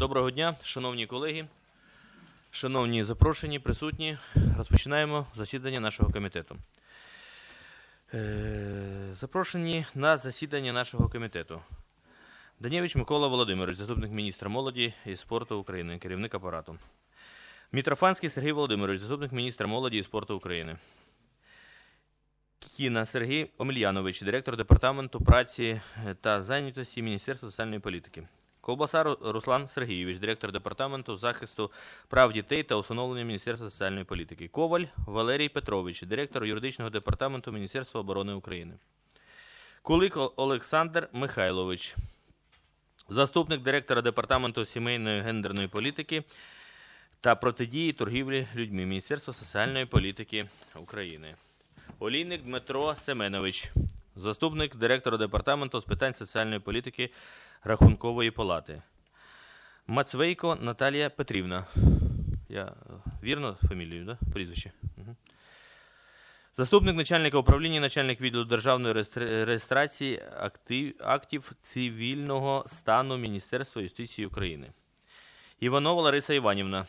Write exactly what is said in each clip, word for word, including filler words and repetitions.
Доброго дня, шановні колеги, шановні запрошені, присутні. Розпочинаємо засідання нашого комітету. Запрошені на засідання нашого комітету. Данєвич Микола Володимирович, заступник міністра молоді і спорту України, керівник апарату. Мітрофанський Сергій Володимирович, заступник міністра молоді і спорту України. Кікіна Сергій Омельянович, директор департаменту праці та зайнятості Міністерства соціальної політики. Ковбаса Руслан Сергійович, директор департаменту захисту прав дітей та усиновлення Міністерства соціальної політики. Коваль Валерій Петрович, директор юридичного департаменту Міністерства оборони України. Кулик Олександр Михайлович, заступник директора департаменту сімейної гендерної політики та протидії торгівлі людьми Міністерства соціальної політики України. Олійник Дмитро Семенович, заступник директора департаменту з питань соціальної політики Рахункової палати. Мацвейко Наталія Петрівна. Я вірно фамілію, да? Прізвище? Угу. Заступник начальника управління, начальник відділу державної реєстрації актив, актів цивільного стану Міністерства юстиції України. Іванова Лариса Іванівна.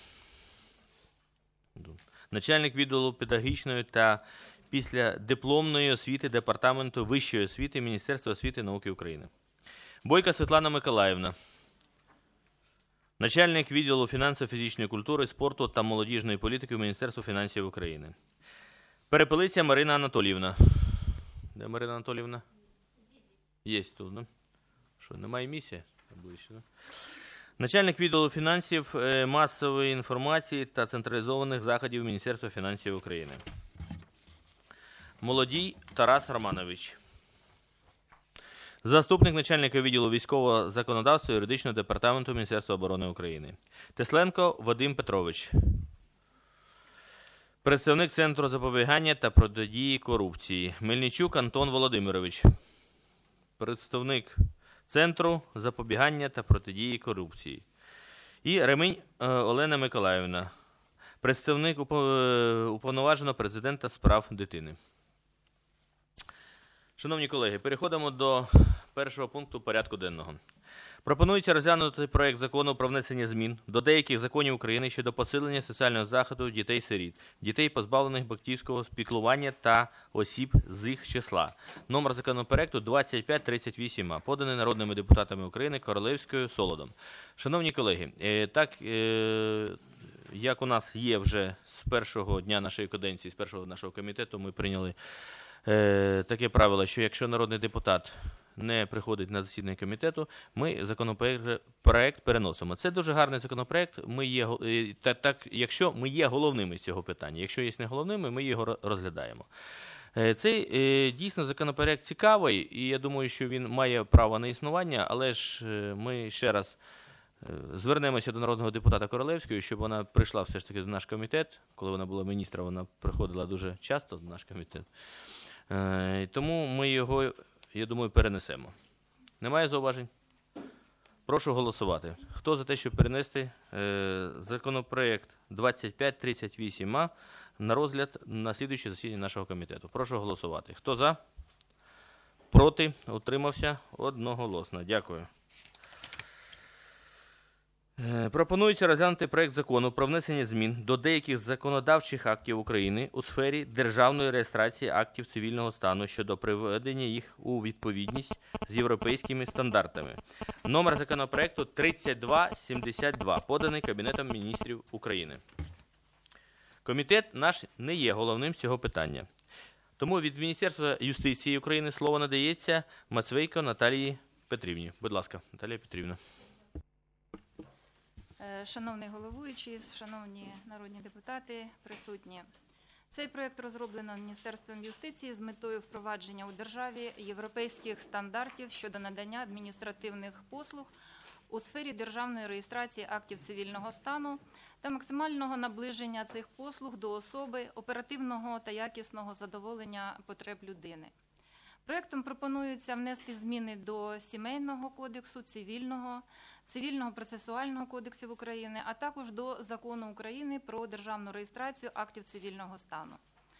Начальник відділу педагогічної та післядипломної освіти Департаменту вищої освіти Міністерства освіти і науки України. Бойка Світлана Миколаївна, начальник відділу фінансово-фізичної культури, спорту та молодіжної політики Міністерства фінансів України. Перепелиця Марина Анатоліївна. Де Марина Анатоліївна? Є тут, да? Що, немає місії? Ближче, да? Начальник відділу фінансів, масової інформації та централізованих заходів Міністерства фінансів України. Молодій Тарас Романович. Заступник начальника відділу військового законодавства і юридичного департаменту Міністерства оборони України. Тесленко Вадим Петрович. Представник Центру запобігання та протидії корупції. Мельничук Антон Володимирович. Представник Центру запобігання та протидії корупції. І Ремінь Олена Миколаївна. Представник уповноваженого президента з прав дитини. Шановні колеги, переходимо до першого пункту порядку денного. Пропонується розглянути проект закону про внесення змін до деяких законів України щодо посилення соціального захисту дітей-сиріт, дітей, позбавлених батьківського піклування та осіб з їх числа. Номер законопроекту двадцять п'ять тридцять вісім а, поданий народними депутатами України Королевською, Солодом. Шановні колеги, так як у нас є вже з першого дня нашої каденції, з першого нашого комітету, ми прийняли таке правило, що якщо народний депутат не приходить на засідання комітету, ми законопроект переносимо. Це дуже гарний законопроект, ми є, так, так, якщо ми є головними з цього питання. Якщо є не головними, ми його розглядаємо. Цей дійсно законопроект цікавий, і я думаю, що він має право на існування, але ж ми ще раз звернемося до народного депутата Королевської, щоб вона прийшла все ж таки до наш комітет. Коли вона була міністром, вона приходила дуже часто до наш комітет. Тому ми його, я думаю, перенесемо. Немає зауважень? Прошу голосувати. Хто за те, щоб перенести законопроект двадцять п'ять тридцять вісім а на розгляд на слідуюче засідання нашого комітету? Прошу голосувати. Хто за? Проти? Утримався? Одноголосно. Дякую. Пропонується розглянути проект закону про внесення змін до деяких законодавчих актів України у сфері державної реєстрації актів цивільного стану щодо приведення їх у відповідність з європейськими стандартами. Номер законопроекту тридцять два сімдесят два, поданий Кабінетом міністрів України. Комітет наш не є головним з цього питання. Тому від Міністерства юстиції України слово надається Мацвейко Наталії Петрівні. Будь ласка, Наталія Петрівна. Шановний головуючий, шановні народні депутати, присутні. Цей проєкт розроблено Міністерством юстиції з метою впровадження у державі європейських стандартів щодо надання адміністративних послуг у сфері державної реєстрації актів цивільного стану та максимального наближення цих послуг до особи, оперативного та якісного задоволення потреб людини. Проєктом пропонується внести зміни до Сімейного кодексу, Цивільного, Цивільного процесуального кодексів України, а також до Закону України про державну реєстрацію актів цивільного стану.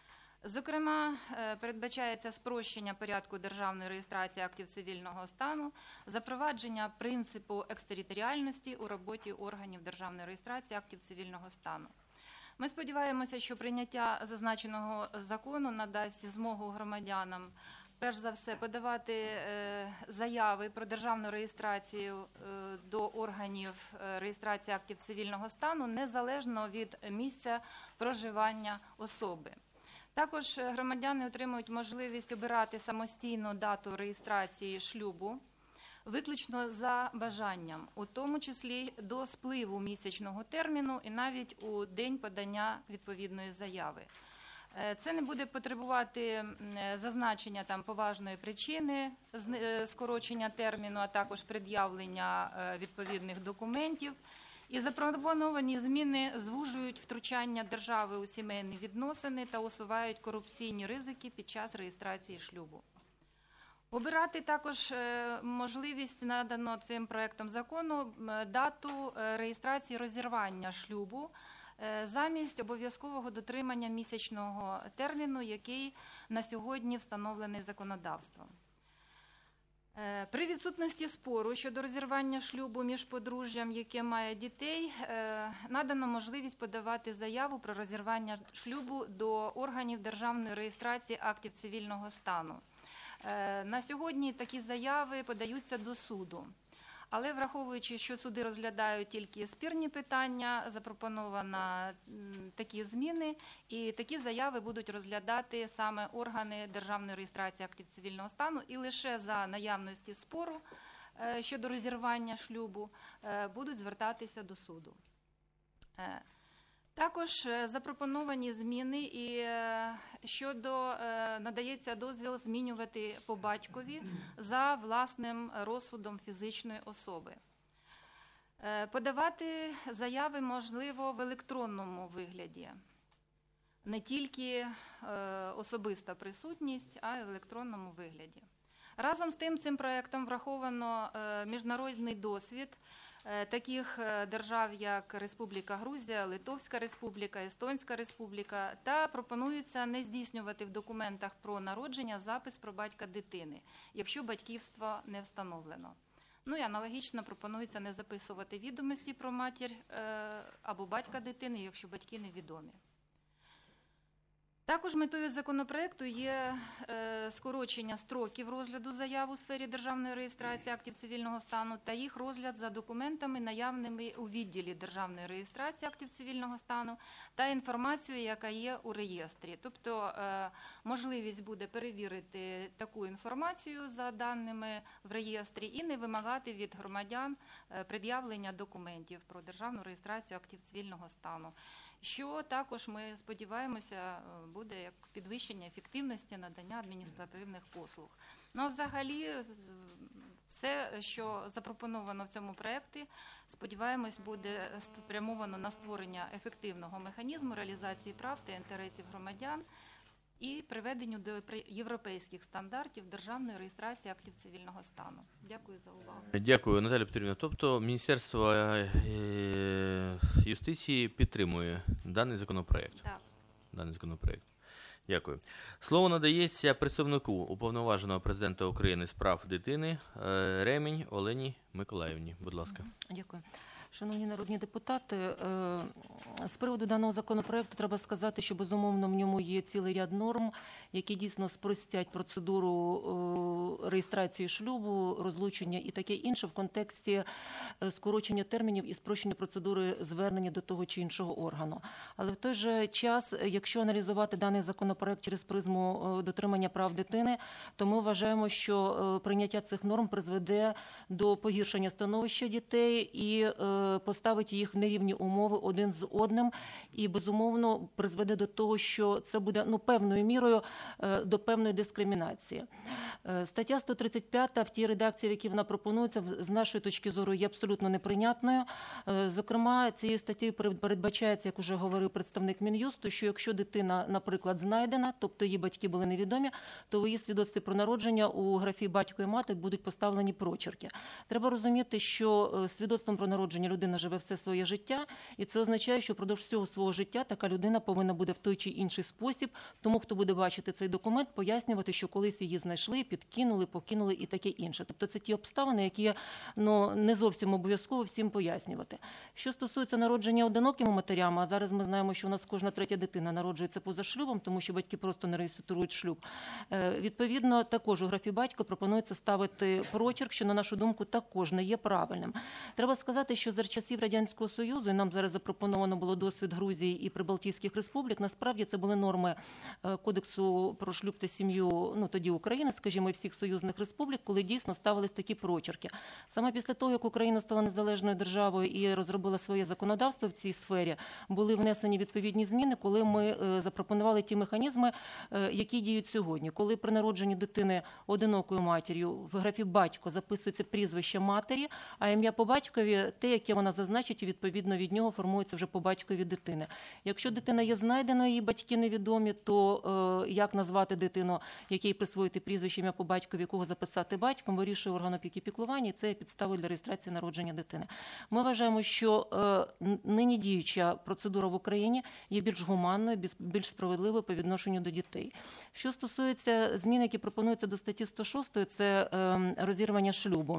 Зокрема, е, передбачається спрощення порядку державної реєстрації актів цивільного стану, запровадження принципу екстериторіальності у роботі органів державної реєстрації актів цивільного стану. Ми сподіваємося, що прийняття зазначеного закону надасть змогу громадянам перш за все подавати е, заяви про державну реєстрацію е, до органів е, реєстрації актів цивільного стану незалежно від місця проживання особи. Також громадяни отримують можливість обирати самостійно дату реєстрації шлюбу, виключно за бажанням, у тому числі до спливу місячного терміну і навіть у день подання відповідної заяви. Це не буде потребувати зазначення там поважної причини скорочення терміну, а також пред'явлення відповідних документів. І запропоновані зміни звужують втручання держави у сімейні відносини та усувають корупційні ризики під час реєстрації шлюбу. Обирати також можливість надано цим проектом закону дату реєстрації розірвання шлюбу замість обов'язкового дотримання місячного терміну, який на сьогодні встановлений законодавством. При відсутності спору щодо розірвання шлюбу між подружжям, яке має дітей, надано можливість подавати заяву про розірвання шлюбу до органів державної реєстрації актів цивільного стану. На сьогодні такі заяви подаються до суду. Але враховуючи, що суди розглядають тільки спірні питання, запропоновано такі зміни, і такі заяви будуть розглядати саме органи державної реєстрації актів цивільного стану, і лише за наявності спору щодо розірвання шлюбу будуть звертатися до суду. Також запропоновані зміни і щодо надається дозвіл змінювати по батькові за власним розсудом фізичної особи. Подавати заяви можливо в електронному вигляді. Не тільки особиста присутність, а й в електронному вигляді. Разом з тим, цим проектом враховано міжнародний досвід таких держав, як Республіка Грузія, Литовська Республіка, Естонська Республіка, та пропонується не здійснювати в документах про народження запис про батька дитини, якщо батьківство не встановлено. Ну і аналогічно пропонується не записувати відомості про матір або батька дитини, якщо батьки невідомі. Також метою законопроекту є е, скорочення строків розгляду заяв у сфері державної реєстрації актів цивільного стану та їх розгляд за документами, наявними у відділі державної реєстрації актів цивільного стану та інформацією, яка є у реєстрі. Тобто е, можливість буде перевірити таку інформацію за даними в реєстрі і не вимагати від громадян е, пред'явлення документів про державну реєстрацію актів цивільного стану. Що також, ми сподіваємося, буде як підвищення ефективності надання адміністративних послуг. Ну, а взагалі, все, що запропоновано в цьому проєкті, сподіваємось, буде спрямовано на створення ефективного механізму реалізації прав та інтересів громадян і приведенню до європейських стандартів державної реєстрації актів цивільного стану. Дякую за увагу. Дякую, Наталя Петрівна. Тобто Міністерство юстиції підтримує даний законопроект? Так. Даний законопроект. Дякую. Слово надається представнику Уповноваженого Президента України з прав дитини Ремінь Олені Миколаївні. Будь ласка. Дякую. Шановні народні депутати, з приводу даного законопроекту треба сказати, що безумовно в ньому є цілий ряд норм, які дійсно спростять процедуру реєстрації шлюбу, розлучення і таке інше в контексті скорочення термінів і спрощення процедури звернення до того чи іншого органу. Але в той же час, якщо аналізувати даний законопроект через призму дотримання прав дитини, то ми вважаємо, що прийняття цих норм призведе до погіршення становища дітей і поставить їх в нерівні умови один з одним і, безумовно, призведе до того, що це буде ну, певною мірою до певної дискримінації. Е, Стаття сто тридцять п'ять в тій редакції, в якій вона пропонується, в- з нашої точки зору є абсолютно неприйнятною. Е, Зокрема, цією статтею перед- передбачається, як уже говорив представник Мін'юсту, що якщо дитина, наприклад, знайдена, тобто її батьки були невідомі, то у її свідоцтві про народження у графі батько і мати будуть поставлені прочерки. Треба розуміти, що е, свідоцтвом про народження людина живе все своє життя, і це означає, що впродовж всього свого життя така людина повинна буде в той чи інший спосіб тому, хто буде бачити цей документ, пояснювати, що колись її знайшли, підкинули, покинули і таке інше. Тобто це ті обставини, які ну, не зовсім обов'язково всім пояснювати. Що стосується народження одинокими матерями, а зараз ми знаємо, що у нас кожна третя дитина народжується поза шлюбом, тому що батьки просто не реєструють шлюб. Е, Відповідно, також у графі батько пропонується ставити прочерк, що, на нашу думку, також не є правильним. Треба сказати, що за часів Радянського Союзу, і нам зараз запропоновано було досвід Грузії і Прибалтійських республік, насправді це були норми е, Кодексу про шлюб та сім'ю, ну тоді України, скажімо, і всіх союзних республік, коли дійсно ставились такі прочерки. Саме після того, як Україна стала незалежною державою і розробила своє законодавство в цій сфері, були внесені відповідні зміни, коли ми е, запропонували ті механізми, е, які діють сьогодні. Коли при народженні дитини одинокою матір'ю в графі батько записується прізвище матері, а ім'я по батькові те, яке вона зазначить, і відповідно від нього формується вже по батькові дитини. Якщо дитина є знайденою, її батьки невідомі, то е, як назвати дитину, якій присвоїти прізвище, ім'я по батькові, кого записати батьком, вирішує орган опіки і піклування, і це є підставою для реєстрації народження дитини. Ми вважаємо, що е, нині діюча процедура в Україні є більш гуманною, більш- більш справедливою по відношенню до дітей. Що стосується змін, які пропонуються до статті сто шість, це е, розірвання шлюбу.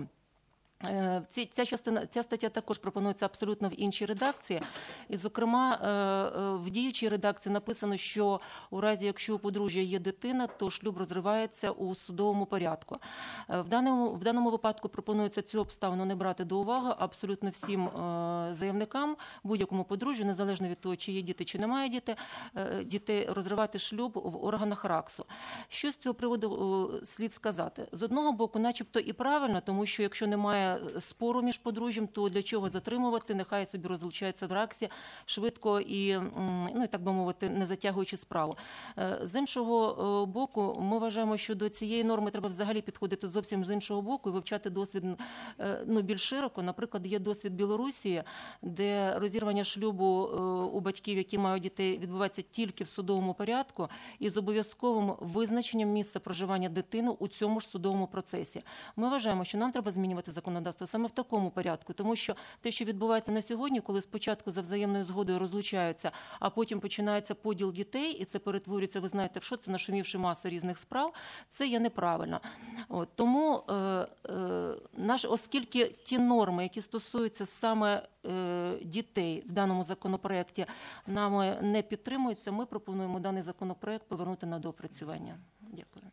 Е, ці- Ця частина, ця стаття також пропонується абсолютно в іншій редакції. І, зокрема, е, е, в діючій редакції написано, що у разі, якщо у подружжя є дитина, то шлюб розривається у судовому порядку. Е, В даному, в даному випадку пропонується цю обставину не брати до уваги абсолютно всім е, заявникам, будь-якому подружжю, незалежно від того, чи є діти, чи немає діти, е, дітей, розривати шлюб в органах РАКСу. Що з цього приводу е, слід сказати? З одного боку, начебто і правильно, тому що якщо немає спору між подружжям, то для чого затримувати, нехай собі розлучаються в РАКСі швидко і, м, ну, і так би мовити, не затягуючи справу. Е, З іншого е, боку, ми вважаємо, що до цієї норми треба взагалі підходити зовсім з іншого боку і вивчати досвід е, ну, більш широко. Наприклад, є досвід Білорусі, де розірвання шлюбу е, у батьків, які мають дітей, відбувається тільки в судовому порядку і з обов'язковим визначенням місця проживання дитини у цьому ж судовому процесі. Ми вважаємо, що нам треба змінювати законодавство саме в такому порядку, тому що те, що відбувається на сьогодні, коли спочатку за взаємною згодою розлучаються, а потім починається поділ дітей, і це перетворюється, ви знаєте, в що це нашумівши маси різних справ, це є неправильно. От, тому, е, е, наш, оскільки ті норми, які стосуються саме е, дітей в даному законопроекті, нами не підтримуються, ми пропонуємо даний законопроект повернути на доопрацювання. Дякую.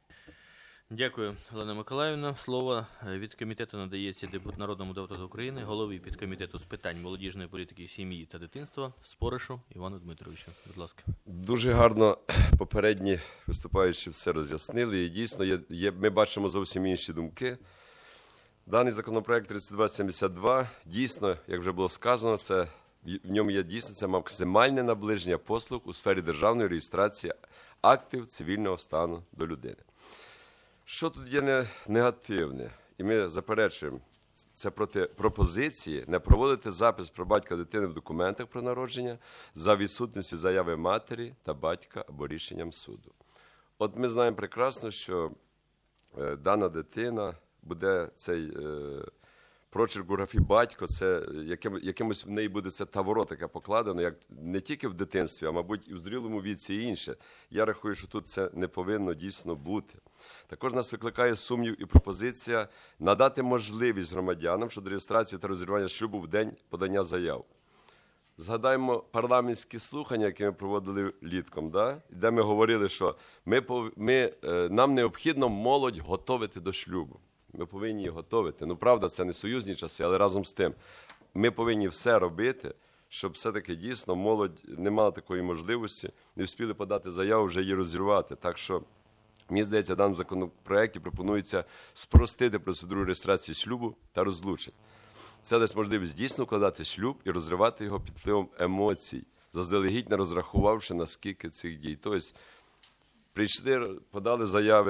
Дякую, Олена Миколаївна. Слово від комітету надається депут- народному депутату України, голові підкомітету з питань молодіжної політики, сім'ї та дитинства Споришу Івану Дмитровичу. Будь ласка. Дуже гарно попередні виступаючі все роз'яснили. І дійсно, є, є, ми бачимо зовсім інші думки. Даний законопроект тридцять два сімдесят два, дійсно, як вже було сказано, це, в ньому є дійсно це максимальне наближення послуг у сфері державної реєстрації актів цивільного стану до людини. Що тут є не- негативне? І ми заперечуємо, це проти пропозиції не проводити запис про батька дитини в документах про народження за відсутності заяви матері та батька або рішенням суду. От ми знаємо прекрасно, що е, дана дитина буде цей е, прочерк у графі батько, це яким, якимось в неї буде це таворо таке покладено, як не тільки в дитинстві, а мабуть і в зрілому віці і інше. Я рахую, що тут це не повинно дійсно бути. Також нас викликає сумнів і пропозиція надати можливість громадянам щодо реєстрації та розірвання шлюбу в день подання заяв. Згадаємо парламентські слухання, які ми проводили літком, да? Де ми говорили, що ми, пов- ми, е, нам необхідно молодь готовити до шлюбу. Ми повинні її готовити. Ну, правда, це не союзні часи, але разом з тим ми повинні все робити, щоб все-таки дійсно молодь не мала такої можливості, не встигли подати заяву, вже її розірвати. Так що, мені здається, в даному законопроекті пропонується спростити процедуру реєстрації шлюбу та розлучень. Це дасть можливість дійсно укладати шлюб і розривати його під впливом емоцій, заздалегідь не розрахувавши, наскільки цих дій. Тобто, прийшли, подали заяви,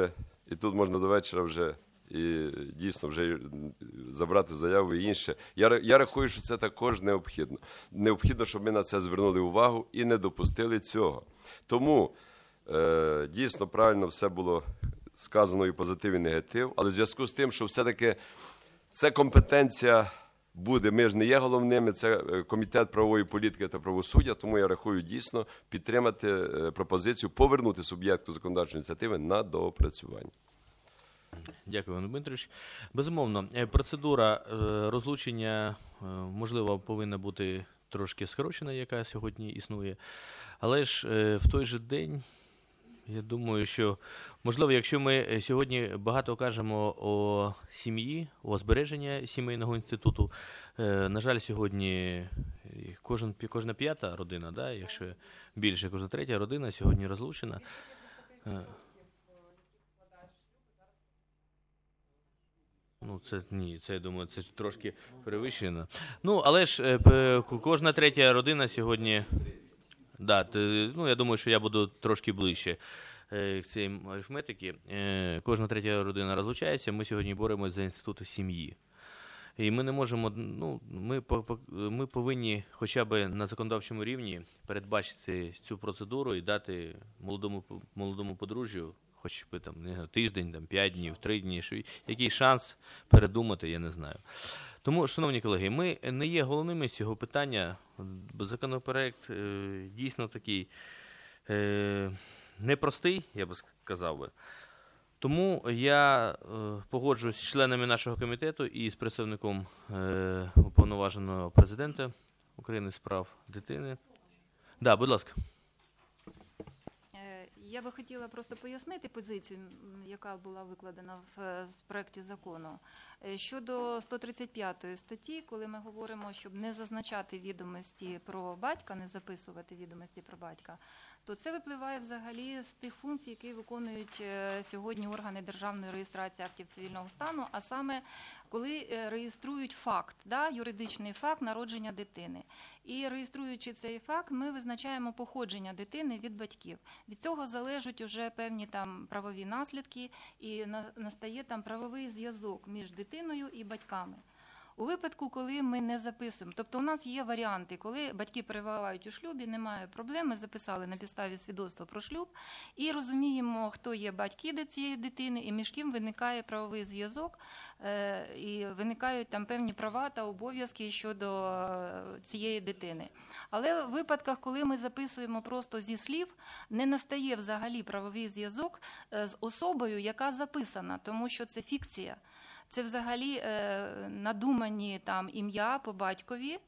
і тут можна до вечора вже і дійсно вже забрати заяву і інше. Я, я рахую, що це також необхідно. Необхідно, щоб ми на це звернули увагу і не допустили цього. Тому е, дійсно правильно все було сказано і позитив, і негатив, але в зв'язку з тим, що все-таки це компетенція буде, ми ж не є головними, це Комітет правової політики та правосуддя, тому я рахую дійсно підтримати пропозицію, повернути суб'єкту законодавчої ініціативи на доопрацювання. Дякую, Іван Дмитрович. Безумовно, процедура розлучення, можливо, повинна бути трошки скорочена, яка сьогодні існує, але ж в той же день, я думаю, що, можливо, якщо ми сьогодні багато кажемо о сім'ї, о збереженні сімейного інституту, на жаль, сьогодні кожен, кожна п'ята родина, да, якщо більше, кожна третя родина сьогодні розлучена. Ну, це ні, це, я думаю, це трошки перевищено. Ну, але ж кожна третя родина сьогодні... Да, ти, ну, я думаю, що я буду трошки ближче е, к цій арифметики. Е, кожна третя родина розлучається, ми сьогодні боремося за інститути сім'ї. І ми не можемо, ну, ми, по, ми повинні хоча б на законодавчому рівні передбачити цю процедуру і дати молодому, молодому подружжю хоч би там, не, тиждень, там, п'ять днів, три дні, що, який шанс передумати, я не знаю. Тому, шановні колеги, ми не є головними з цього питання. Законопроект е, дійсно такий е, непростий, я би сказав би. Тому я е, погоджуюсь з членами нашого комітету і з представником е, уповноваженого президента України з прав дитини. Так, да, будь ласка. Я би хотіла просто пояснити позицію, яка була викладена в проєкті закону. Щодо сто тридцять п'ятої статті, коли ми говоримо, щоб не зазначати відомості про батька, не записувати відомості про батька, то це випливає взагалі з тих функцій, які виконують сьогодні органи державної реєстрації актів цивільного стану, а саме коли реєструють факт, да, юридичний факт народження дитини. І реєструючи цей факт, ми визначаємо походження дитини від батьків. Від цього залежать уже певні там правові наслідки і настає там правовий зв'язок між дитиною і батьками. У випадку, коли ми не записуємо, тобто у нас є варіанти, коли батьки перебувають у шлюбі, немає проблем, ми записали на підставі свідоцтва про шлюб і розуміємо, хто є батьки до цієї дитини і між ким виникає правовий зв'язок е- і виникають там певні права та обов'язки щодо цієї дитини. Але в випадках, коли ми записуємо просто зі слів, не настає взагалі правовий зв'язок з особою, яка записана, тому що це фікція. Це взагалі е, надумані там ім'я по батькові,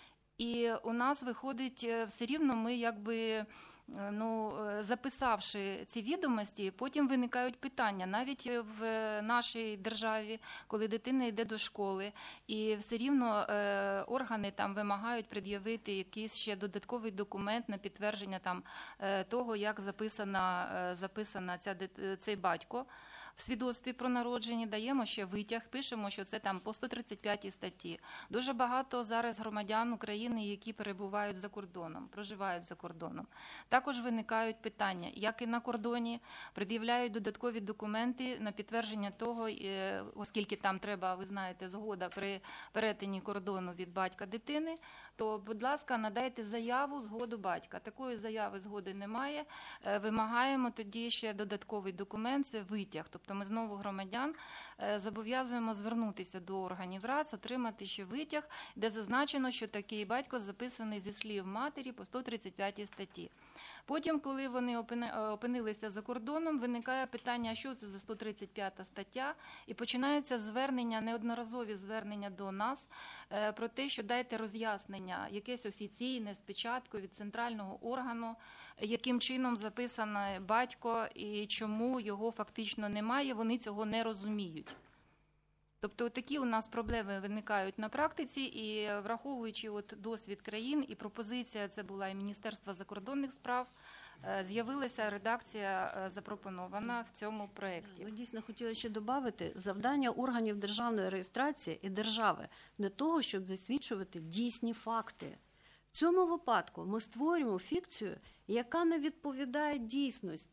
і у нас виходить все рівно ми якби, ну, записавши ці відомості, потім виникають питання. Навіть в нашій державі, коли дитина йде до школи, і все рівно е, органи там вимагають пред'явити якийсь ще додатковий документ на підтвердження там е, того, як записана, е, записана ця, цей батько. В свідоцтві про народження даємо ще витяг, пишемо, що це там по сто тридцять п'ятій статті. Дуже багато зараз громадян України, які перебувають за кордоном, проживають за кордоном. Також виникають питання, як і на кордоні, пред'являють додаткові документи на підтвердження того, оскільки там треба, ви знаєте, згода при перетині кордону від батька дитини, то, будь ласка, надайте заяву, згоду батька. Такої заяви, згоди немає. Вимагаємо тоді ще додатковий документ, це витяг. Тобто ми знову громадян зобов'язуємо звернутися до органів РАЦ, отримати ще витяг, де зазначено, що такий батько записаний зі слів матері по сто тридцять п'ятій статті. Потім, коли вони опинилися за кордоном, виникає питання, що це за сто тридцять п'ята стаття, і починаються звернення, неодноразові звернення до нас про те, що дайте роз'яснення, якесь офіційне, з печаткою від центрального органу, яким чином записано батько і чому його фактично немає, вони цього не розуміють. Тобто такі у нас проблеми виникають на практиці, і враховуючи от досвід країн, і пропозиція, це була і Міністерства закордонних справ, з'явилася редакція запропонована в цьому проєкті. Ми дійсно хотіли ще додати, завдання органів державної реєстрації і держави не того, щоб засвідчувати дійсні факти. В цьому випадку ми створюємо фікцію, яка не відповідає дійсності.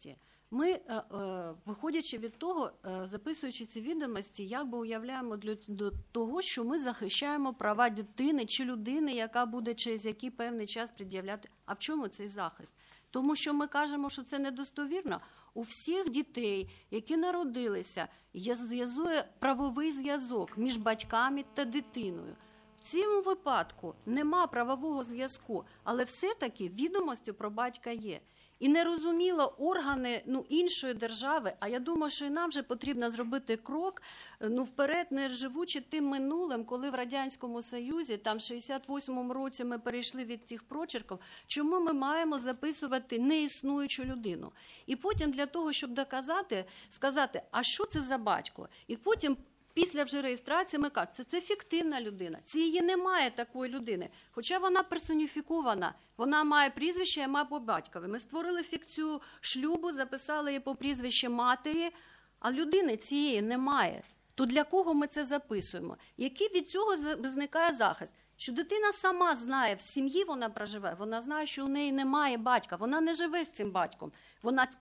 Ми, е, е, виходячи від того, е, записуючи ці відомості, якби уявляємо для до того, що ми захищаємо права дитини чи людини, яка буде через який певний час пред'являти. А в чому цей захист? Тому що ми кажемо, що це недостовірно. У всіх дітей, які народилися, є зв'язує правовий зв'язок між батьками та дитиною. В цьому випадку нема правового зв'язку, але все-таки відомості про батька є. І нерозуміло органи ну, іншої держави, а я думаю, що і нам вже потрібно зробити крок ну, вперед, не живучи тим минулим, коли в Радянському Союзі, там в шістдесят восьмому році ми перейшли від тих прочерків, чому ми маємо записувати неіснуючу людину. І потім для того, щоб доказати, сказати, а що це за батько? І потім після вже реєстрації ми кажуть, це, це фіктивна людина, цієї немає такої людини, хоча вона персоніфікована, вона має прізвище, а має по батькові. Ми створили фікцію шлюбу, записали її по прізвищі матері, а людини цієї немає. То для кого ми це записуємо? Який від цього зникає захист? Що дитина сама знає, в сім'ї вона проживає, вона знає, що у неї немає батька, вона не живе з цим батьком, вона